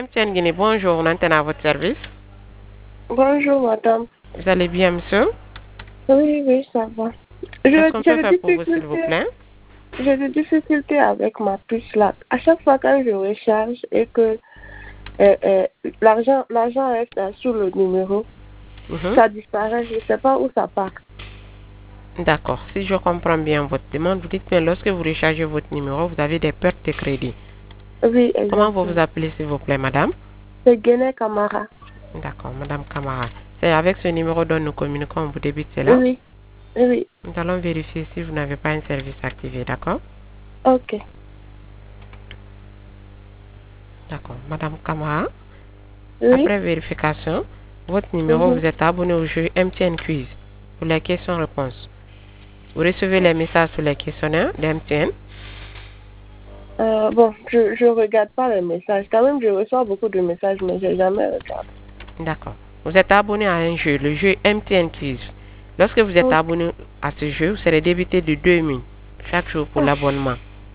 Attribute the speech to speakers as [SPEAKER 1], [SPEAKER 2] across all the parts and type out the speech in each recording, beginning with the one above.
[SPEAKER 1] MTN Guinée, bonjour, on entend à votre service.
[SPEAKER 2] Bonjour, madame.
[SPEAKER 1] Vous allez bien, monsieur?
[SPEAKER 2] Oui, ça va.
[SPEAKER 1] Qu'est-ce qu'on peut faire pour vous, s'il vous plaît?
[SPEAKER 2] J'ai des difficultés avec ma puce là. À chaque fois quand je recharge et que l'argent reste sous le numéro, ça disparaît. Je ne sais pas où ça part.
[SPEAKER 1] D'accord. Si je comprends bien votre demande, vous dites que lorsque vous rechargez votre numéro, vous avez des pertes de crédit.
[SPEAKER 2] Oui, exactement.
[SPEAKER 1] Comment vous vous appelez, s'il vous plaît, madame?
[SPEAKER 2] C'est Guinée Camara.
[SPEAKER 1] D'accord, madame Camara. C'est avec ce numéro dont nous communiquons, vous débute cela?
[SPEAKER 2] Oui.
[SPEAKER 1] Nous allons vérifier si vous n'avez pas un service activé, d'accord?
[SPEAKER 2] Ok.
[SPEAKER 1] D'accord. Madame Camara,
[SPEAKER 2] Oui.
[SPEAKER 1] après vérification, votre numéro, vous êtes abonné au jeu MTN Quiz pour les questions-réponses. Vous recevez les messages sur les questionnaires d'MTN.
[SPEAKER 2] Bon, je regarde pas les messages. Quand même, je reçois beaucoup de messages, mais je n'ai jamais regardé.
[SPEAKER 1] D'accord. Vous êtes abonné à un jeu, le jeu MTN Quiz. Lorsque vous êtes abonné à ce jeu, vous serez débité de 2000 chaque jour pour l'abonnement.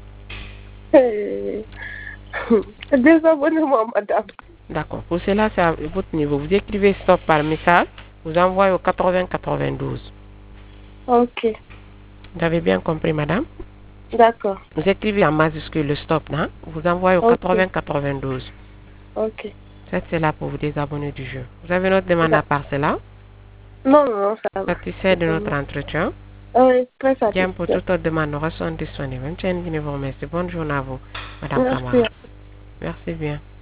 [SPEAKER 2] Désabonnez-moi, madame.
[SPEAKER 1] D'accord. Pour cela, c'est à votre niveau. Vous écrivez stop par message, vous envoyez au 8092.
[SPEAKER 2] Ok.
[SPEAKER 1] Vous avez bien compris, madame?
[SPEAKER 2] D'accord.
[SPEAKER 1] Vous écrivez en majuscule le stop, non? Vous envoyez au 8092.
[SPEAKER 2] Ok.
[SPEAKER 1] C'est là pour vous désabonner du jeu. Vous avez une autre demande à part cela?
[SPEAKER 2] Non, ça va.
[SPEAKER 1] Satisfait de notre entretien?
[SPEAKER 2] Oui, très satisfait.
[SPEAKER 1] Bien, pour toute autre demande, nous restons disponibles. Bonne journée à vous, madame Camara. Merci bien.